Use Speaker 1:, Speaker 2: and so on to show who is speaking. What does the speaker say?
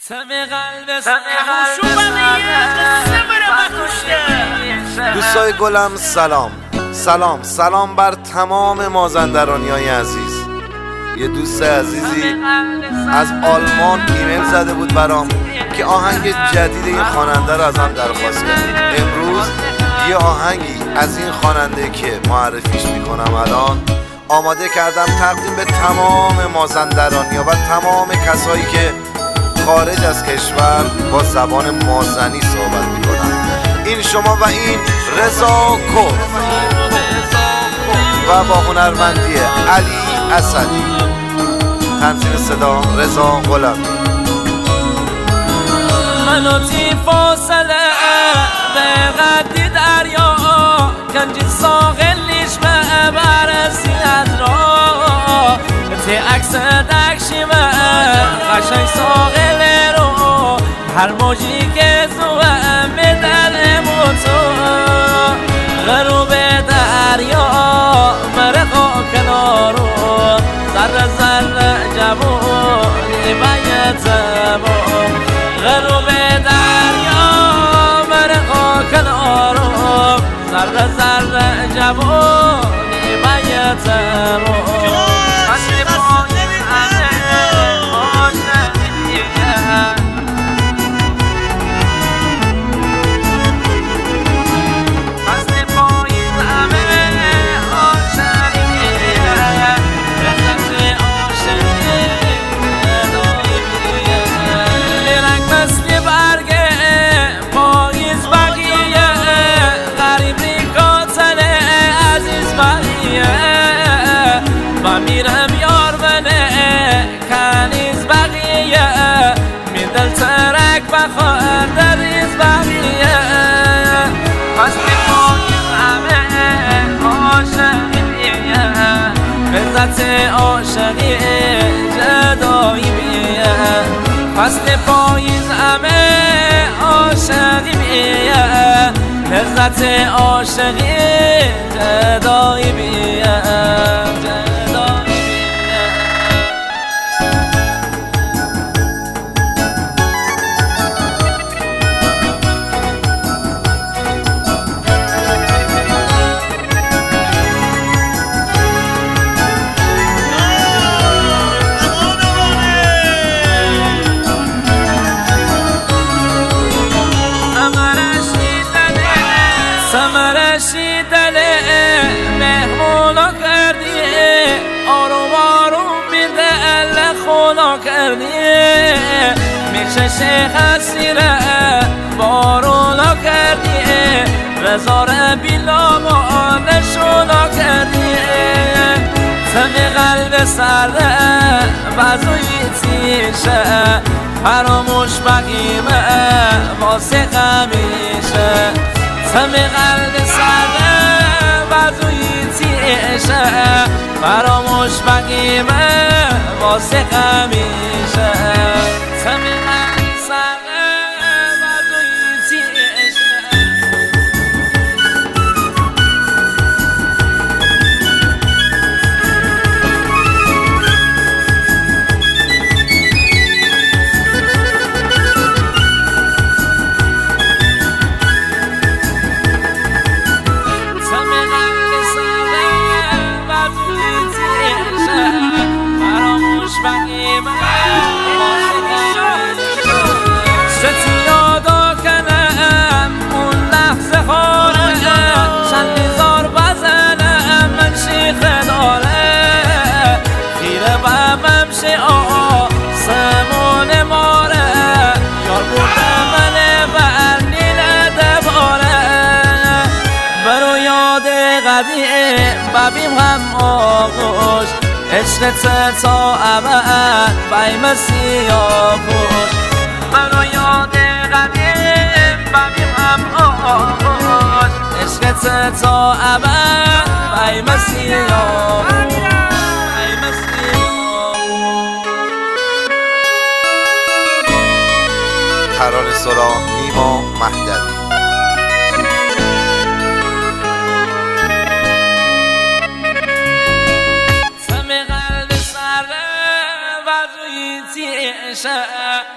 Speaker 1: دوستای گلم سلام بر تمام مازندرانیای عزیز. یه دوست عزیزی از آلمان ایمیل زده بود برام که آهنگ جدید این خواننده رو ازم درخواست کرد. امروز یه آهنگی از این خواننده که معرفیش میکنم الان آماده کردم تقدیم به تمام مازندرانیا و تمام کسایی که خارج از کشور با زبان مازنی صحبت میکنن. این شما و این رضا کرد و با هنرمندی علی اسدی، تنظیم صدا رضا غلامی.
Speaker 2: منو تی فاصله به قدی دریا گنجی ساغلیش به برسی از را تی عکس دکشیمه قشنگ ساغله رو هر موجی که زوه میدل موتو غروب دریا مرقا کنارو ذره ذره جوانی بیتمو غروب دریا مرقا کنارو ذره ذره جوانی بیتمو میرم یار بنه کنیز بقیه میدل ترک بخواه در ریز بقیه پس میخواهیم همه عاشقیه لذت عاشقی جدایی بیه پس پاییز همه عاشقی بیه لذت عاشقی جدایی بیه رسیدله مهمونا کردی آروم آروم میدل خونا کردی میشه شیخ اسیره بارونا کردی رزاره بیلا ما نشونا کردی سمی قلب سرده بازوی تیشه فراموش بقیمه واسه قمیشه سمی قلب سرده بازوی تیشه فراموش بقیمه واسه قمیشه سمی قلب سرده بازوی تیشه ستیادا کنم اون لحظه خاره شنیزار بزنم من شیخ داره خیره بمم شعا سمون ماره یار بوده من برنیل دباره برو یاد قدیم ببیم هم آغوش عشقت تا ابد بیم سیاه پوش منو یاد قدیم ببیم هم آغوش عشقت تا ابد بیم سیاه پوش
Speaker 1: ترانه سرا نیما مهدوی.
Speaker 2: سمی قلب سره وضوی تیشه